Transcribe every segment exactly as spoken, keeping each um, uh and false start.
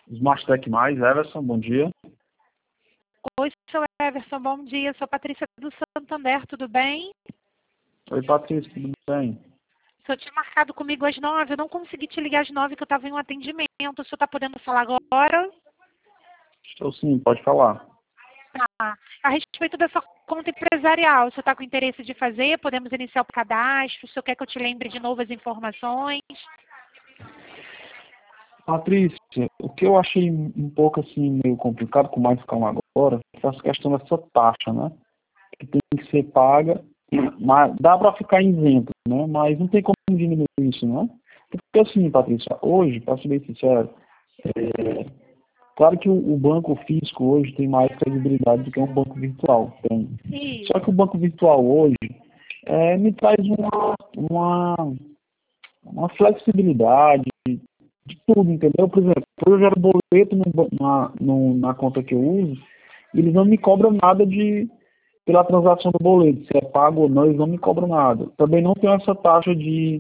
Smartech Mais, Everson, bom dia. Oi, seu Everson, bom dia. Sou Patrícia do Santander, tudo bem? Oi, Patrícia, tudo bem? O senhor tinha marcado comigo às nove, eu não consegui te ligar às nove, que eu estava em um atendimento. O senhor está podendo falar agora? Estou sim, pode falar. Tá. A respeito dessa conta empresarial, o senhor está com interesse de fazer? Podemos iniciar o cadastro? O senhor quer que eu te lembre de novas informações? Patrícia, o que eu achei um pouco assim meio complicado, com mais calma agora, é essa questão dessa taxa, né? Que tem que ser paga, mas dá para ficar isento, né? Mas não tem como diminuir isso, né? Porque assim, Patrícia, hoje, para ser bem sincero, é, claro que o, o banco físico hoje tem mais credibilidade do que um banco virtual. Tem. Isso. Só que o banco virtual hoje é, me traz uma, uma, uma flexibilidade de tudo, entendeu? Por exemplo, eu gero boleto no, na, no, na conta que eu uso, e eles não me cobram nada de, pela transação do boleto, se é pago ou não, eles não me cobram nada. Também não tem essa taxa de,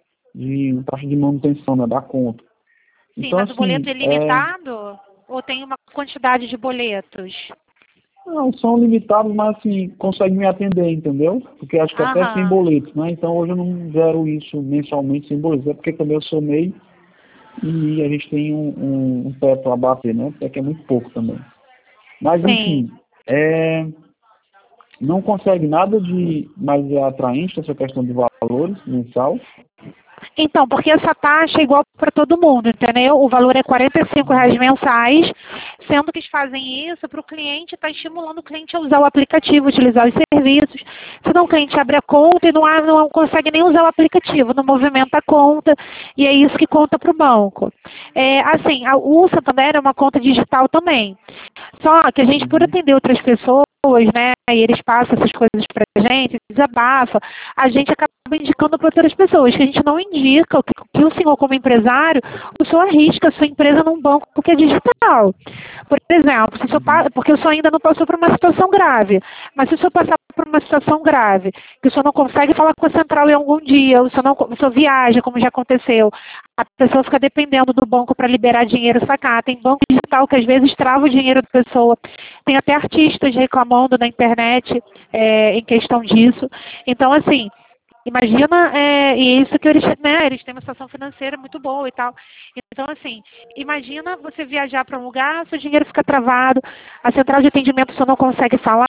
de taxa de manutenção, né, da conta. Sim, Então, mas o boleto assim, é limitado? Ou tem uma quantidade de boletos? não, são limitados, mas assim, consegue me atender, entendeu? Porque acho que até sem Aham. boletos, né? Então hoje eu não gero isso mensalmente sem boletos, é porque também eu sou MEI e a gente tem um, um, um teto a bater, né? Até que é muito pouco também. Mas Sim. enfim, é, não consegue nada de mais atraente essa questão de valores mensal. Então, porque essa taxa é igual para todo mundo, entendeu? O valor é quarenta e cinco reais mensais, sendo que eles fazem isso para o cliente, está estimulando o cliente a usar o aplicativo, utilizar os serviços. Senão o cliente abre a conta e não, há- não consegue nem usar o aplicativo, não movimenta a conta, e é isso que conta para o banco. É, assim, a- o Santander é uma conta digital também. Só que a gente, por Uhum. atender outras pessoas, né, e eles passam essas coisas pra gente, desabafa, a gente acaba indicando para outras pessoas, que a gente não indica que, que o senhor, como empresário, o senhor arrisca a sua empresa num banco porque é digital. Por exemplo, se o senhor, Uhum. pa- porque o senhor ainda não passou por uma situação grave, mas se o senhor passar por uma situação grave, que o senhor não consegue falar com a central em algum dia, o senhor, não, o senhor viaja, como já aconteceu, a pessoa fica dependendo do banco para liberar dinheiro, sacar. Tem banco digital que às vezes trava o dinheiro da pessoa. Tem até artistas reclamando na internet é, em questão disso. Então, assim, imagina, é, e isso que eles, né, eles têm uma situação financeira muito boa e tal. Então, assim, imagina você viajar para um lugar, seu dinheiro fica travado, a central de atendimento você não consegue falar,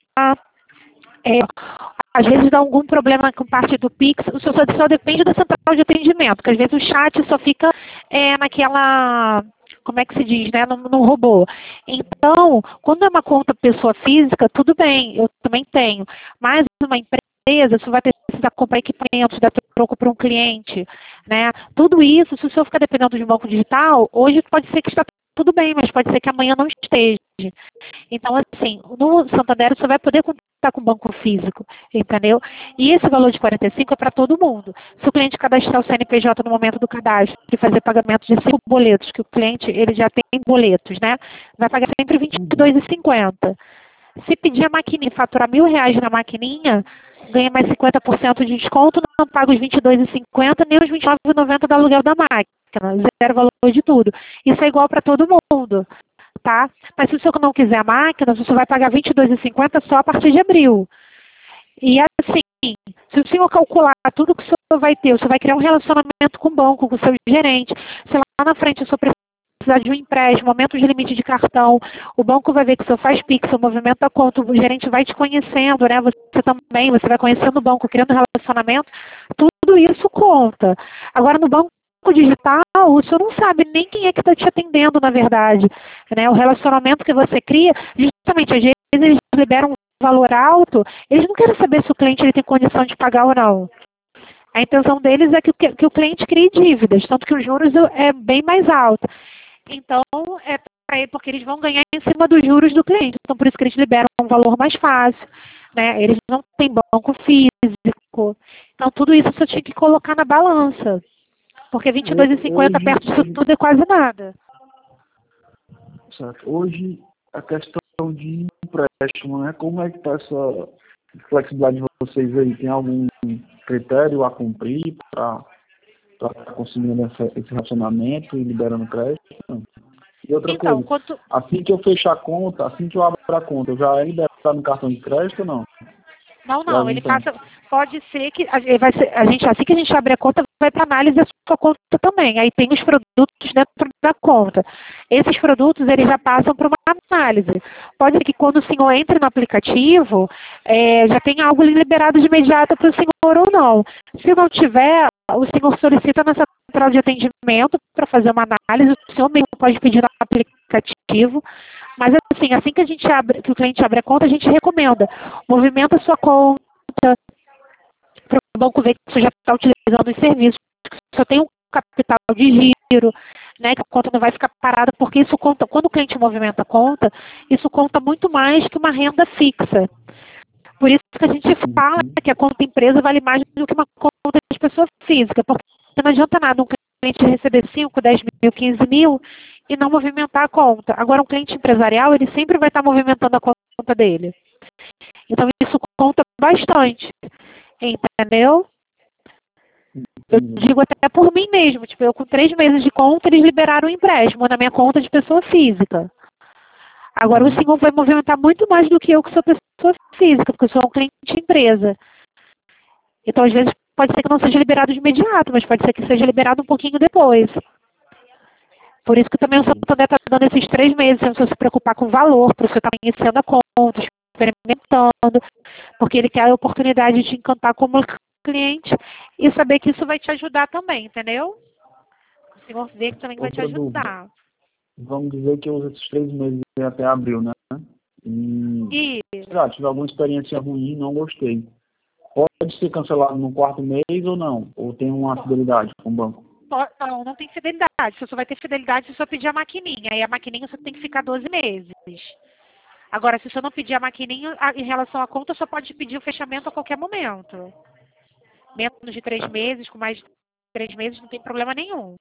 é, às vezes dá algum problema com parte do Pix, o seu só, só depende da central de atendimento, porque às vezes o chat só fica é, naquela, como é que se diz, né, no, no robô. Então, quando é uma conta pessoa física, tudo bem, eu também tenho, mas uma empresa, você vai precisar comprar equipamentos, dar troco para um cliente, né, tudo isso, se o senhor ficar dependendo de um banco digital, hoje pode ser que está tudo bem, mas pode ser que amanhã não esteja. Então, assim, no Santander você vai poder contar com banco físico, entendeu? E esse valor de quarenta e cinco é para todo mundo. Se o cliente cadastrar o C N P J no momento do cadastro e fazer pagamento de cinco boletos, que o cliente ele já tem boletos, né? Vai pagar sempre vinte e dois Uhum. reais e cinquenta centavos. Se pedir a maquininha, faturar mil reais na maquininha, ganha mais cinquenta por cento de desconto, não paga os vinte e dois reais e cinquenta centavos nem os vinte e nove reais e noventa centavos do aluguel da máquina, zero valor de tudo. Isso é igual para todo mundo. Tá? Mas se o senhor não quiser a máquina, o senhor vai pagar vinte e dois reais e cinquenta centavos só a partir de abril. E assim, se o senhor calcular tudo que o senhor vai ter, o senhor vai criar um relacionamento com o banco, com o seu gerente, se lá na frente o senhor precisar de um empréstimo, aumento de limite de cartão, o banco vai ver que o senhor faz Pix, o movimento da conta, o gerente vai te conhecendo, né? Você também, você vai conhecendo o banco, criando relacionamento, tudo isso conta. Agora no banco digital, o senhor não sabe nem quem é que está te atendendo, na verdade. Né? O relacionamento que você cria, justamente, às vezes eles liberam um valor alto, eles não querem saber se o cliente ele tem condição de pagar ou não. A intenção deles é que, que, que o cliente crie dívidas, tanto que os juros é bem mais alto. Então, é porque eles vão ganhar em cima dos juros do cliente. Então, por isso que eles liberam um valor mais fácil. Né? Eles não têm banco físico. Então, tudo isso você tinha que colocar na balança. Porque vinte e dois reais e cinquenta Hoje, perto disso tudo é quase nada. certo. Hoje, a questão de empréstimo, né? Como é que está essa flexibilidade de vocês aí? Tem algum critério a cumprir para estar conseguindo essa, esse relacionamento e liberando crédito? Não. E outra Então, coisa, quanto... assim que eu fechar a conta, assim que eu abro a conta, eu já é liberado no cartão de crédito ou não? Não, Já não, não ele tem. passa. Pode ser que a, ele vai ser, a gente, assim que a gente abre a conta, vai para análise da sua conta também. Aí tem os produtos dentro da conta. Esses produtos eles já passam para uma análise. Pode ser que quando o senhor entre no aplicativo, é, já tenha algo liberado de imediato para o senhor ou não. Se não tiver, o senhor solicita na central de atendimento para fazer uma análise. O senhor mesmo pode pedir no aplicativo. Mas assim, assim que a gente abre, que o cliente abre a conta, a gente recomenda. Movimenta a sua conta para o banco ver que você já está utilizando os serviços, que só tem um capital de giro, né, que a conta não vai ficar parada, porque isso conta, quando o cliente movimenta a conta, isso conta muito mais que uma renda fixa. Por isso que a gente fala que a conta empresa vale mais do que uma conta de pessoa física, porque não adianta nada um cliente receber cinco, dez mil, quinze mil e não movimentar a conta. Agora, um cliente empresarial, ele sempre vai estar movimentando a conta dele. Então, isso conta bastante, entendeu? Eu digo até por mim mesmo, tipo, eu com três meses de conta, eles liberaram o empréstimo na minha conta de pessoa física. Agora, o senhor vai movimentar muito mais do que eu, que sou pessoa física, porque eu sou um cliente de empresa. Então, às vezes, pode ser que não seja liberado de imediato, mas pode ser que seja liberado um pouquinho depois. Por isso que também o Santander está dando esses três meses, sem você se preocupar com o valor, para você estar conhecendo a conta, experimentando, porque ele quer a oportunidade de te encantar como cliente e saber que isso vai te ajudar também, entendeu? O senhor vê que também vai te Outra dúvida. ajudar. Vamos dizer que eu uso esses três meses até abril, né? E, E sei lá, tive alguma experiência ruim, não gostei. Pode ser cancelado no quarto mês ou não? Ou tem uma fidelidade com o banco? não, não tem fidelidade. Você só vai ter fidelidade se você pedir a maquininha. Aí a maquininha você tem que ficar doze meses. Agora, se você não pedir a maquininha, em relação à conta, só pode pedir o fechamento a qualquer momento. Menos de três meses, com mais de três meses, não tem problema nenhum.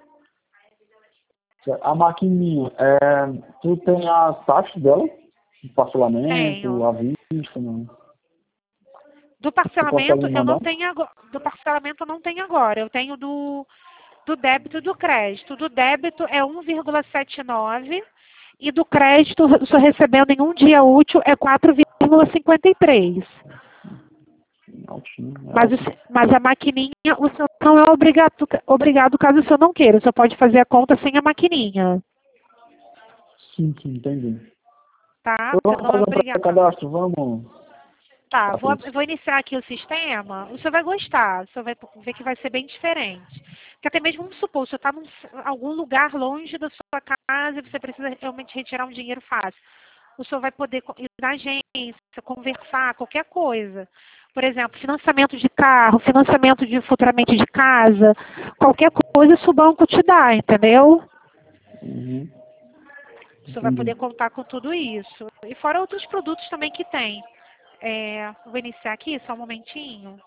A maquininha, é, tu tem a taxa dela? O parcelamento, Tenho. a vista, não? Do Você consegue parcelamento, me eu não mandar? tenho agora. Do parcelamento eu não tenho agora. Eu tenho do, do débito e do crédito. Do débito é um vírgula setenta e nove e do crédito, eu estou recebendo em um dia útil, é quatro vírgula cinquenta e três. Altinho, é Mas, alto. o- mas a maquininha, o senhor não é obrigado, obrigado caso o senhor não queira. O senhor pode fazer a conta sem a maquininha, Sim, sim, entendi. tá? Então, Você vamos não é fazer um obrigado. pré-cadastro, vamos. Tá, vou, Patrícia. vou iniciar aqui o sistema. O senhor vai gostar, o senhor vai ver que vai ser bem diferente. Porque até mesmo, vamos supor, o senhor está em algum lugar longe da sua casa e você precisa realmente retirar um dinheiro fácil. O senhor vai poder co- ir na agência, conversar, qualquer coisa. Por exemplo, financiamento de carro, financiamento de futuramente de casa, qualquer coisa isso o banco te dá, entendeu? Uhum. O senhor vai poder Entendi. contar com tudo isso. E fora outros produtos também que tem. É, vou iniciar aqui, só um momentinho.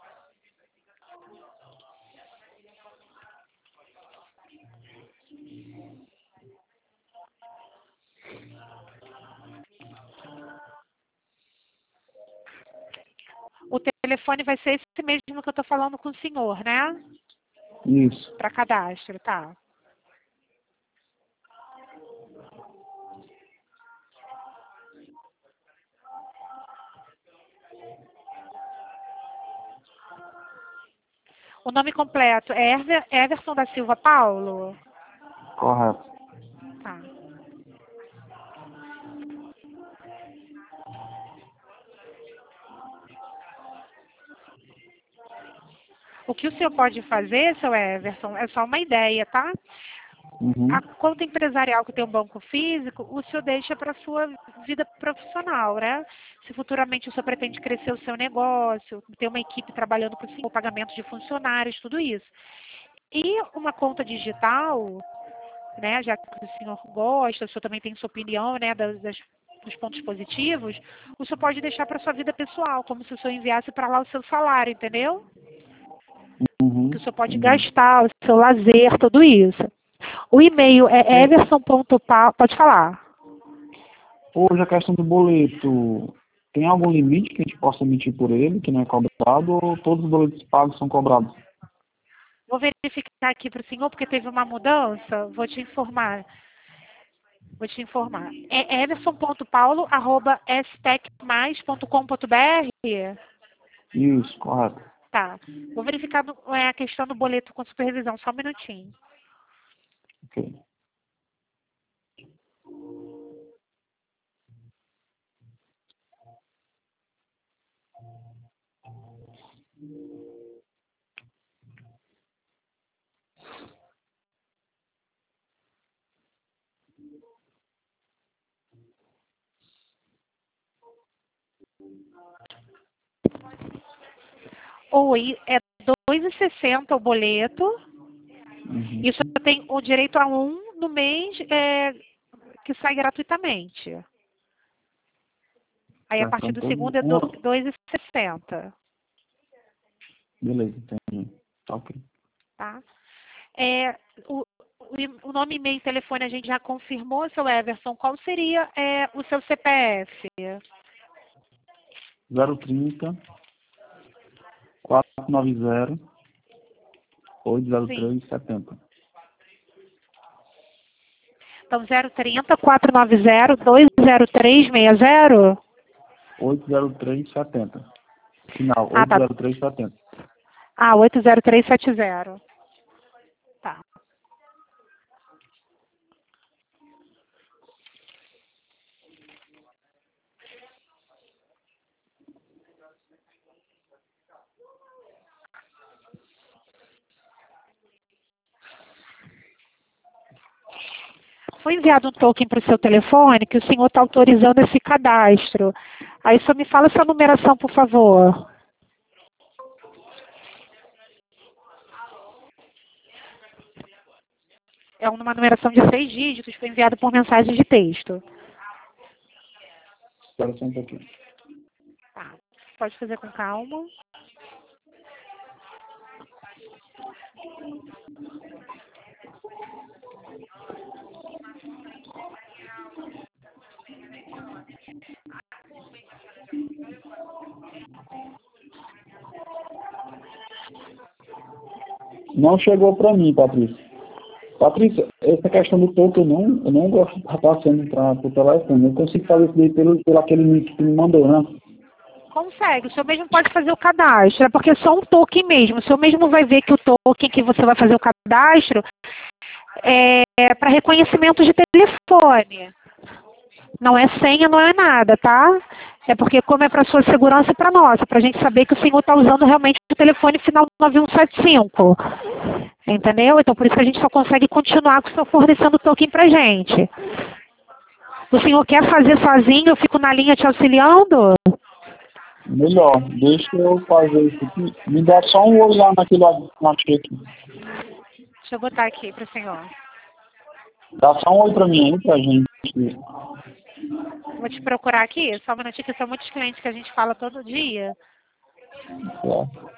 O telefone vai ser esse mesmo que eu estou falando com o senhor, né? Isso. Para cadastro, tá? O nome completo é Ever- Everson da Silva Paulo? Correto. Tá. O que o senhor pode fazer, seu Everson, é só uma ideia, tá? Uhum. A conta empresarial que tem um banco físico, o senhor deixa para a sua vida profissional, né? Se futuramente o senhor pretende crescer o seu negócio, ter uma equipe trabalhando para o senhor, pagamento de funcionários, tudo isso. E uma conta digital, né, já que o senhor gosta, o senhor também tem sua opinião, né, das, das- dos pontos positivos, o senhor pode deixar para sua vida pessoal, como se o senhor enviasse para lá o seu salário, entendeu? Uhum. Que o senhor pode Entendi. gastar, o seu lazer, tudo isso. O e-mail é Sim. everson.pa, pode falar. Hoje a questão do boleto, tem algum limite que a gente possa emitir por ele, que não é cobrado, ou todos os boletos pagos são cobrados? Vou verificar aqui para o senhor, porque teve uma mudança, vou te informar. Vou te informar. É everson ponto paulo arroba s tec mais ponto com ponto b r? Isso, correto. Tá. Vou verificar no, é, a questão do boleto com supervisão. Só um minutinho. Ok. Oi, é dois e sessenta o boleto. Uhum. Isso tem o direito a um no mês é, que sai gratuitamente. Aí a Certo, partir então do todo segundo é uma... dois e sessenta. Beleza, entendi. Tá ok. Tá? É, o, o, o nome, e-mail e telefone a gente já confirmou, seu Everson. Qual seria é, o seu C P F? zero trinta, quatrocentos e noventa, oito zero três, setenta. Então, zero trinta, quatrocentos e noventa, dois zero três seis zero? oito zero três, setenta. Final, Ah, tá. oito zero três, setenta. Ah, oito zero três sete zero. Tá. Foi enviado um token para o seu telefone que o senhor está autorizando esse cadastro. Aí só me fala sua numeração, por favor. É uma numeração de seis dígitos, foi enviado por mensagem de texto. Espera só um pouquinho. Tá. Pode fazer com calma. Não chegou para mim, Patrícia. Patrícia, essa questão do token eu não, eu não gosto de estar passando para o telefone. Eu consigo fazer isso daí pelo, pelo aquele link que tu me mandou, né? Consegue, o senhor mesmo pode fazer o cadastro, é porque é só um token mesmo. O senhor mesmo vai ver que o token que você vai fazer o cadastro é para reconhecimento de telefone. Não é senha, não é nada, tá? É porque como é para sua segurança e para nossa, para a gente saber que o senhor está usando realmente o telefone final nove um sete cinco. Entendeu? Então por isso que a gente só consegue continuar com o senhor fornecendo o token para gente. O senhor quer fazer sozinho? Eu fico na linha te auxiliando? Melhor, deixa eu fazer isso aqui. Me dá só um oi lá naquele aplicativo aqui. Deixa eu botar aqui para o senhor. Dá só um oi para mim aí, pra gente. Vou te procurar aqui, só um minutinho, que são muitos clientes que a gente fala todo dia. É.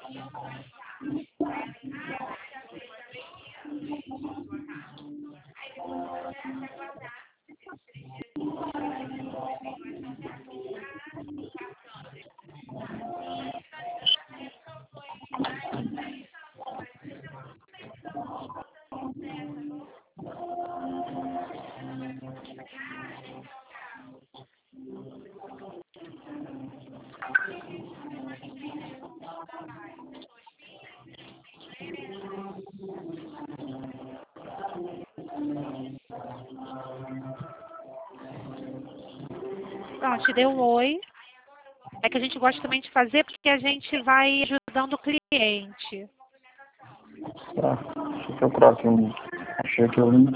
Pronto, te deu um oi. É que a gente gosta também de fazer porque a gente vai ajudando o cliente. Tá. Deixa eu procurar aqui o link. Achei aqui o link.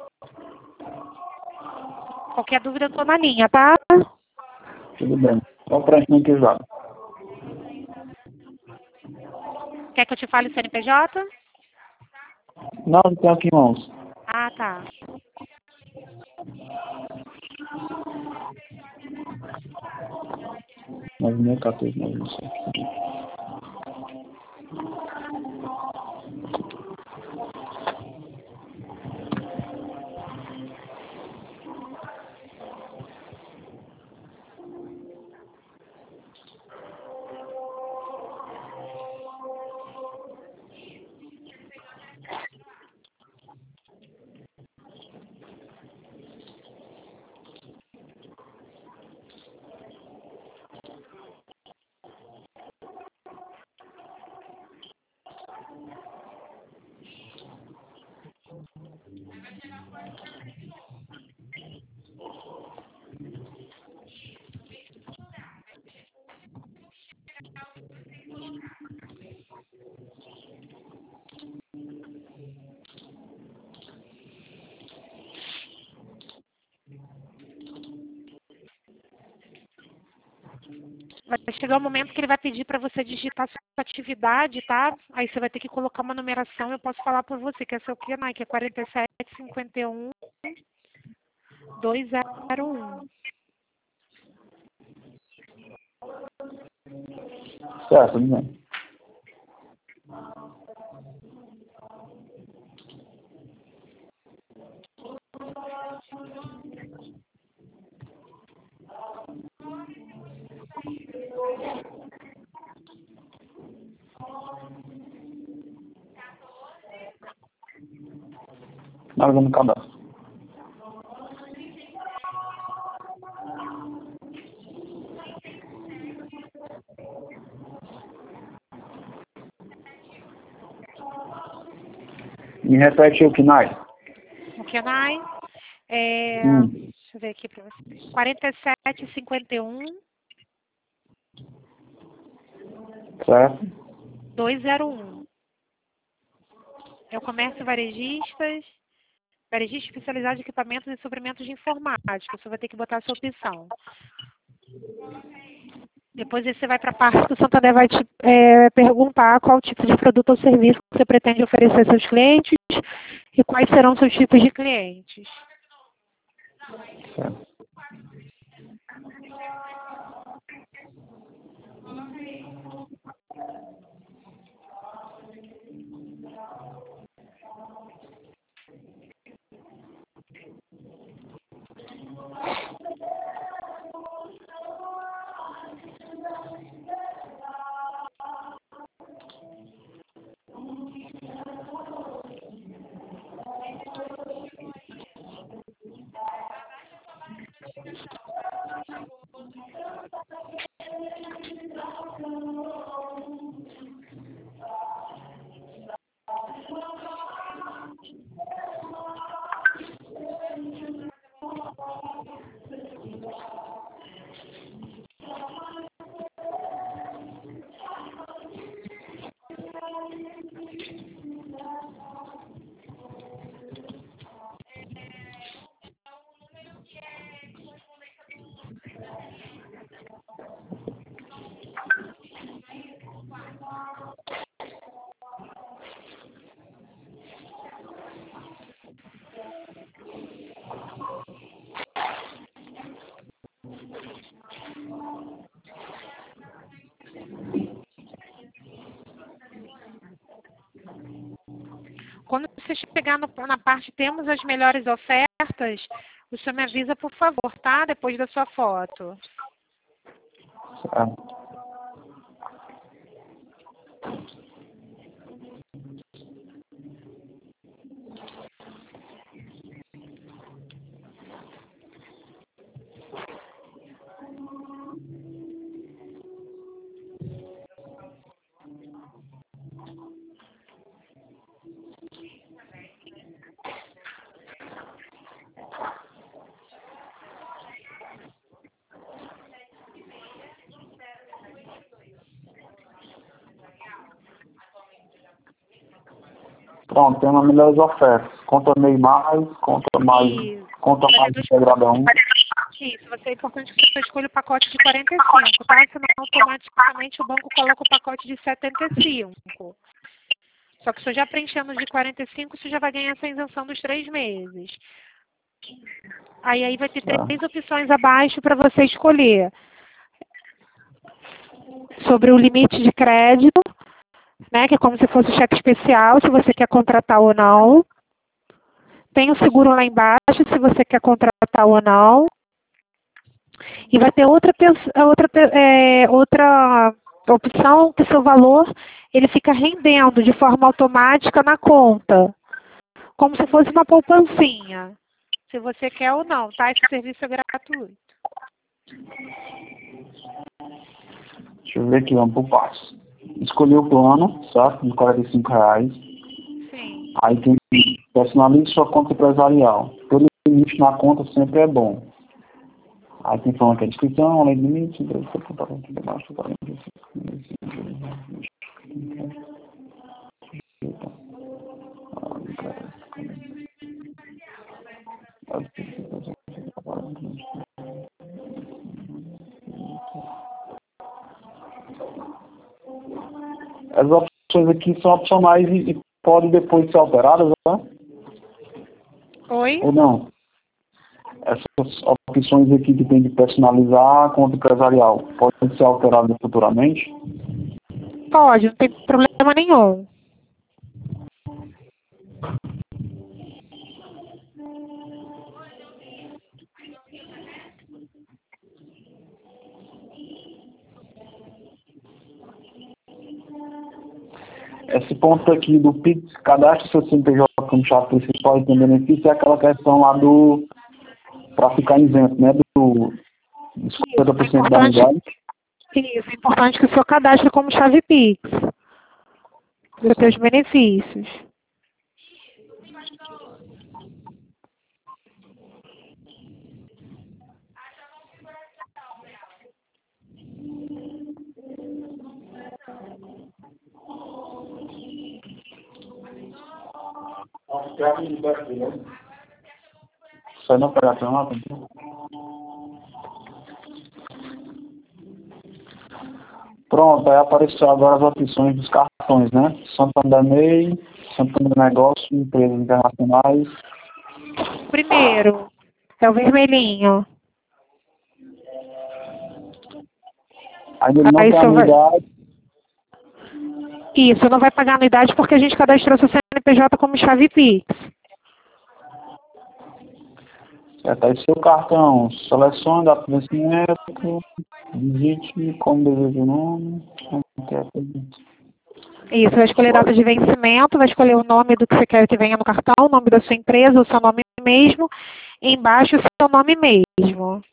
Qualquer dúvida eu tô na linha, tá? Tudo bem. Só para não pesado. Quer que eu te fale o C N P J? Não, não tenho aqui em mãos. Ah, tá. nove mil e quatorze, nove mil e sete. Vai chegar o momento que ele vai pedir para você digitar sua atividade, tá? Aí você vai ter que colocar uma numeração, eu posso falar por você, que é seu Q N A I, que é quarenta e sete, cinquenta e um, dois zero um. Certo, né? Navegando no cadastro. Me repete o Q N A I. O Q N A I é... Hum. Deixa eu ver aqui para você. quarenta e sete, cinquenta e um, Certo? dois zero um. É o comércio varejistas, varejista especializado em equipamentos e suprimentos de informática. Você vai ter que botar a sua opção. Depois você vai para a parte que o Santander vai te é, perguntar qual tipo de produto ou serviço que você pretende oferecer aos seus clientes e quais serão seus tipos de clientes. Certo. Quando você chegar no, na parte temos as melhores ofertas, o senhor me avisa, por favor, tá? Depois da sua foto. Certo. Pronto, tem uma melhores ofertas. Conta meio mais, conta mais, Isso. conta mais integrada um. Isso, você, é importante que você escolha o pacote de quarenta e cinco, tá? Senão automaticamente o banco coloca o pacote de setenta e cinco. Só que se eu já preenchendo de quarenta e cinco, você já vai ganhar essa isenção dos três meses. Aí, aí vai ter Tá. três opções abaixo para você escolher. Sobre o limite de crédito, né, que é como se fosse um cheque especial, se você quer contratar ou não. Tem o seguro lá embaixo, se você quer contratar ou não. E vai ter outra, outra, é, outra opção que seu valor ele fica rendendo de forma automática na conta. Como se fosse uma poupancinha. Se você quer ou não, tá? Esse serviço é gratuito. Deixa eu ver aqui, vamos por passo. Escolhi o plano, certo? De quarenta e cinco reais. Sim. Aí tem que personalize sua conta empresarial. Todo limite na conta sempre é bom. Aí tem falando que a descrição, além do limite, deve ser para aqui debaixo, quarenta e cinco. As opções aqui são opcionais e, e podem depois ser alteradas, né? Oi? Ou não? Essas opções aqui que tem de personalizar a conta empresarial, podem ser alteradas futuramente? Pode, não tem problema nenhum. Esse ponto aqui do Pix, cadastre seu C N P J como chave principal e tem benefício, é aquela questão lá do, para ficar isento, né, do, dos cinquenta por cento da unidade. Isso, é importante que o seu cadastre como chave Pix. Para ter os benefícios. Sai na operação lá, pronto, aí apareceu agora as opções dos cartões, né? Santander M E I, Santander Negócio, Empresas Internacionais. Primeiro, é o vermelhinho. Aí ele não Aí tem só vai... anuidade. Isso, não vai pagar anuidade porque a gente cadastrou seu C N P J como chave Pix. Certo, aí seu cartão, selecione data de vencimento, digite como deseja o nome. Isso, vai escolher data de vencimento, vai escolher o nome do que você quer que venha no cartão, o nome da sua empresa, o seu nome mesmo, e embaixo o seu nome mesmo.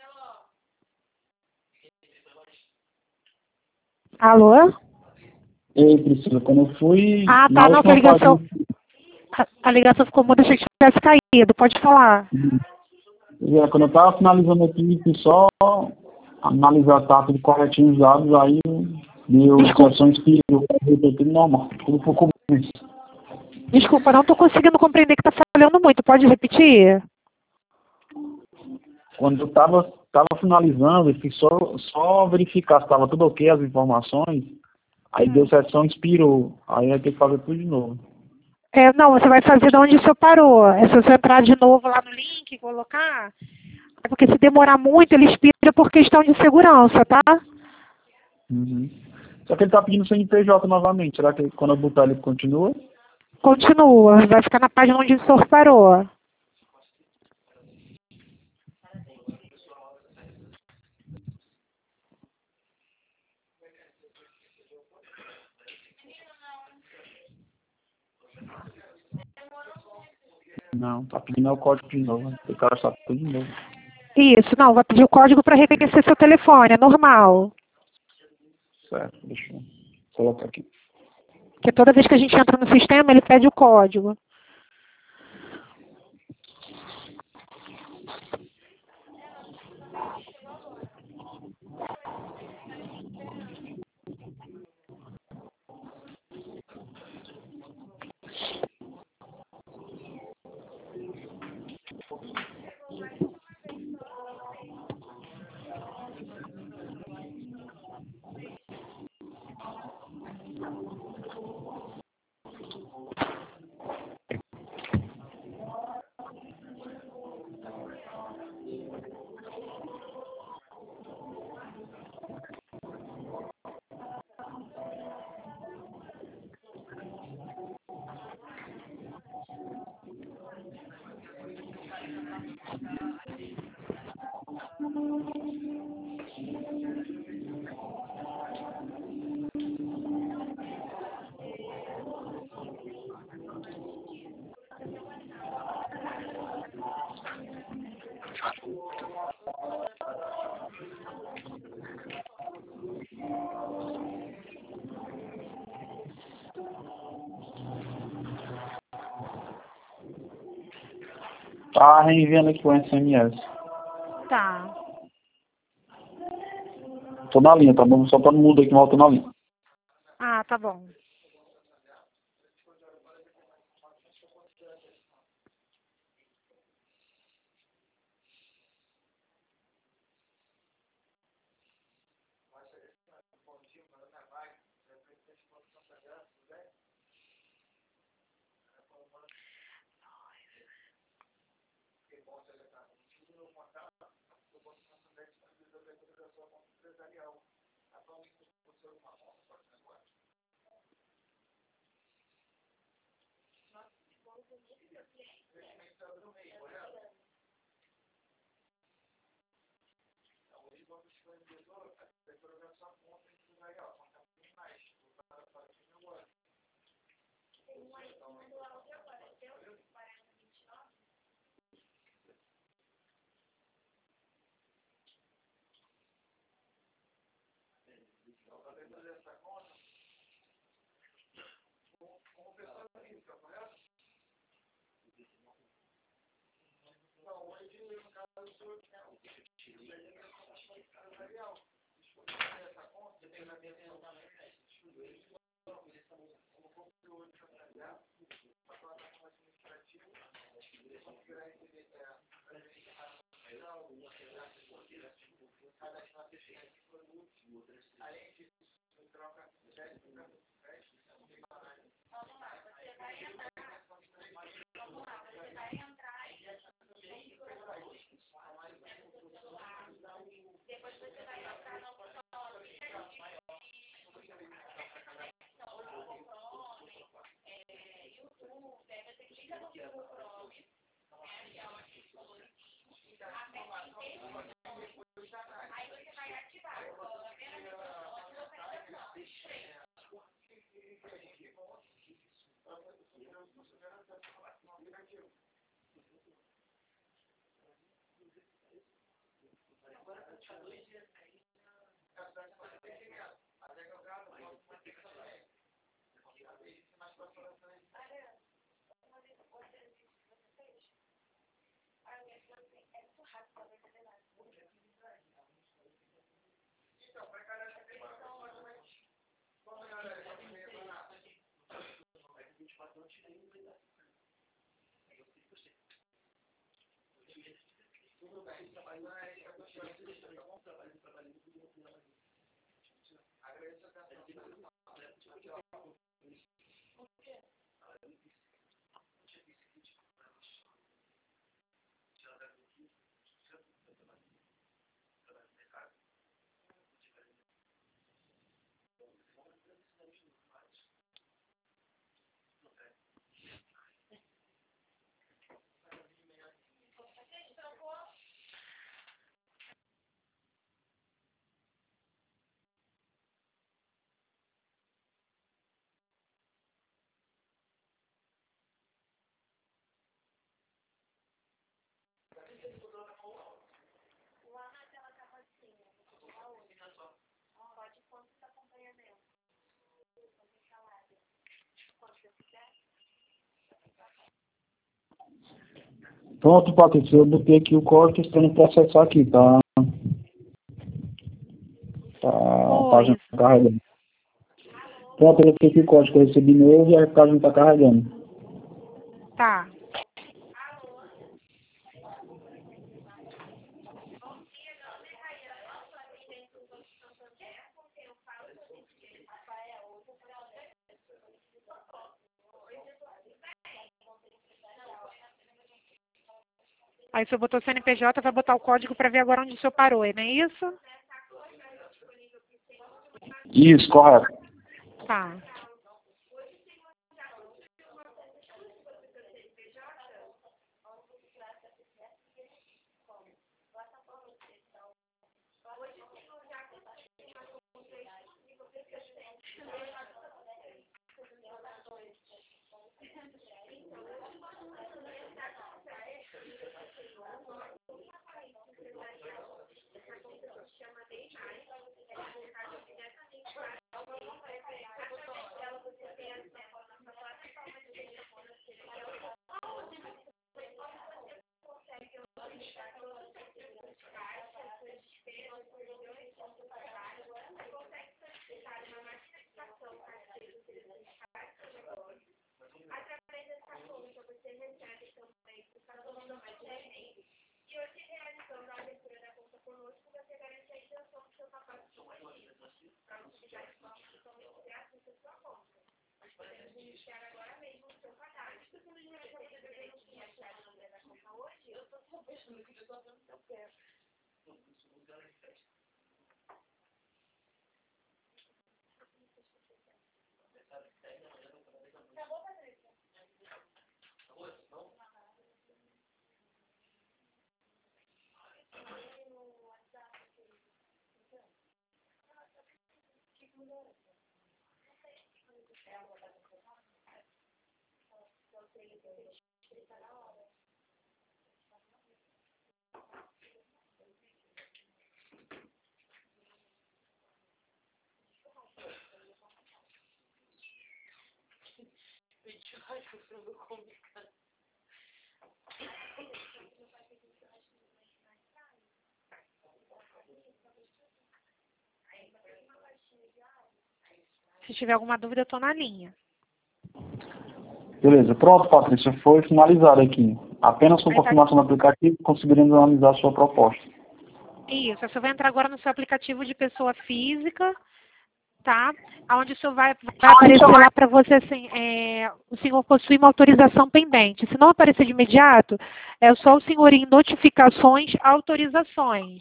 Alô? Ei, Priscila, quando eu fui Ah, na tá, não, que a última ligação, página, a, a ligação ficou muda, achei que tivesse caído. Pode falar. é, quando eu estava finalizando aqui, fui só analisar, tá tudo corretinho os dados, aí deu Desculpa, sessões que eu tudo normal, tudo por compromisso. desculpa, não estou conseguindo compreender que está falhando muito. Pode repetir? Quando eu estava tava finalizando, eu fui só, só verificar se estava tudo ok, as informações, aí deu Hum. sessão, expirou, aí vai ter que fazer tudo de novo. É, não, você vai fazer de onde o senhor parou. É se você entrar de novo lá no link e colocar. É porque se demorar muito, ele expira por questão de segurança, tá? Uhum. Só que ele está pedindo C N P J novamente, será que quando eu botar ele continua? Continua, vai ficar na página onde o senhor parou. Não, tá pedindo é o código de novo, o cara está tudo de novo. Isso, não, vai pedir o código para reconhecer seu telefone, é normal. Certo, deixa eu colocar aqui. Porque toda vez que a gente entra no sistema, ele pede o código. Tá reenviando aqui o S M S. Tá. Tô na linha, tá bom? Só todo mundo aí que volta na linha. Ah, tá bom. Pronto, Patrícia, eu botei aqui o código esperando processar aqui, tá? Tá, a página tá carregando. Pronto, eu botei aqui o código que eu recebi novo e a página tá carregando. Tá. Aí se eu botou C N P J, vai botar o código para ver agora onde o senhor parou, não é isso? Isso, correto. Tá. Se tiver alguma dúvida, eu tô na linha. Beleza, pronto, Patrícia, foi finalizado aqui. Apenas com Aí tá- confirmação do aplicativo conseguiremos analisar a sua proposta. Isso, você vai entrar agora no seu aplicativo de pessoa física, tá? Onde o senhor vai, vai aparecer lá para você, assim, é, o senhor possui uma autorização pendente. Se não aparecer de imediato, é só o senhor ir em notificações, autorizações.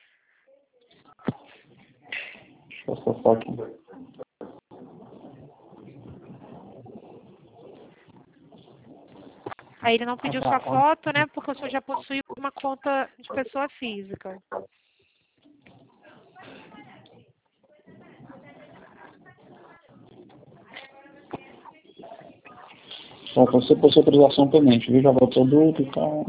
Deixa eu acessar aqui. Aí ele não pediu sua foto, né? Porque o senhor já possui uma conta de pessoa física. Só para você possui autorização pendente, viu? Já vai o produto e tal.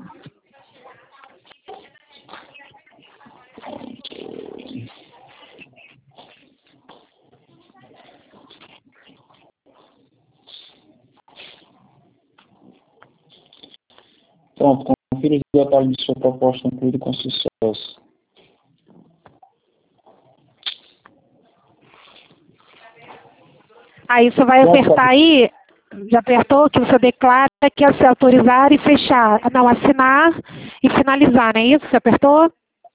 Pronto, confira os detalhes de sua proposta concluída com sucesso. Aí você vai apertar aí, já apertou, que você declara que é se autorizar e fechar. Não, assinar e finalizar, não é isso? Você apertou?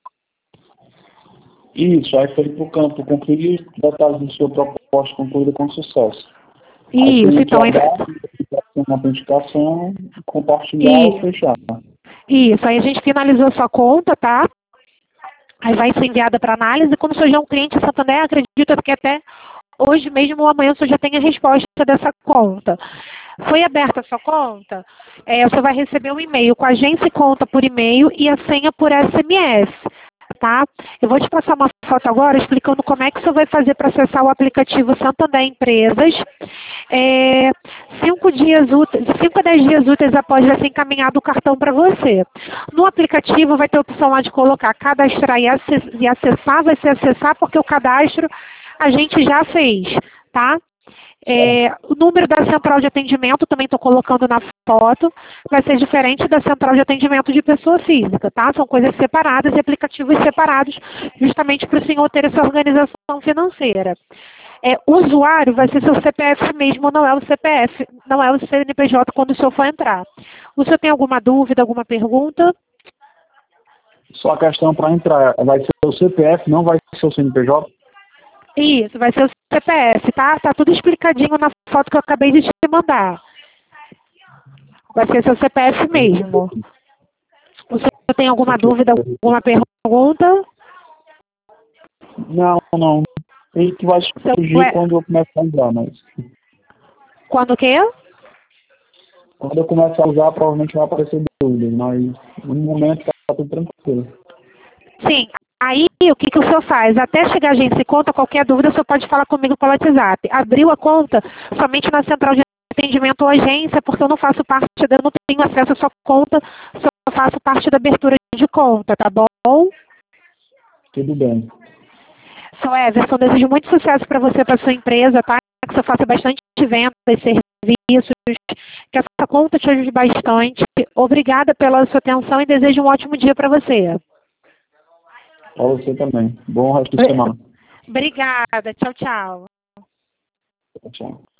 Isso, aí foi para o campo, conferir os detalhes de sua proposta concluída com sucesso. Isso, então... Aí tem autenticação, compartilhar e fechar. Isso, aí a gente finalizou sua conta, tá? Aí vai ser enviada para análise. Como o senhor já é um cliente Santander, acredito que até hoje mesmo ou amanhã o senhor já tem a resposta dessa conta. Foi aberta a sua conta? É, você vai receber um e-mail com a agência e conta por e-mail e a senha por S M S. Tá? Eu vou te passar uma foto agora explicando como é que você vai fazer para acessar o aplicativo Santander Empresas. É, cinco, dias úteis, cinco a dez dias úteis após vai ser encaminhado o cartão para você. No aplicativo vai ter a opção lá de colocar cadastrar e acessar, vai ser acessar porque o cadastro a gente já fez, tá? É, o número da central de atendimento, também estou colocando na foto, vai ser diferente da central de atendimento de pessoa física, tá? São coisas separadas e aplicativos separados, justamente para o senhor ter essa organização financeira. É, o usuário vai ser seu C P F mesmo, não é o C P F, não é o C N P J quando o senhor for entrar. O senhor tem alguma dúvida, alguma pergunta? Só a questão para entrar, vai ser o C P F, não vai ser o C N P J? Isso, vai ser o C P F, tá? Tá tudo explicadinho na foto que eu acabei de te mandar. Vai ser seu C P F mesmo. O senhor tem alguma dúvida, alguma pergunta? Não, não. Ele que vai surgir Ué, quando eu começar a usar, mas... Quando o quê? Quando eu começar a usar, provavelmente vai aparecer dúvidas, mas no momento tá tudo tranquilo. Sim. Aí, o que, que o senhor faz? Até chegar a agência e conta, qualquer dúvida, o senhor pode falar comigo pelo WhatsApp. Abriu a conta somente na central de atendimento ou agência, porque eu não faço parte, eu não tenho acesso à sua conta, só faço parte da abertura de conta, tá bom? Tudo bem. Sou Everson, desejo muito sucesso para você, para sua empresa, tá? Que você faça bastante vendas e serviços, que essa conta te ajude bastante. Obrigada pela sua atenção e desejo um ótimo dia para você. Para você também. Bom resto de semana. Obrigada. Tchau, tchau. Tchau.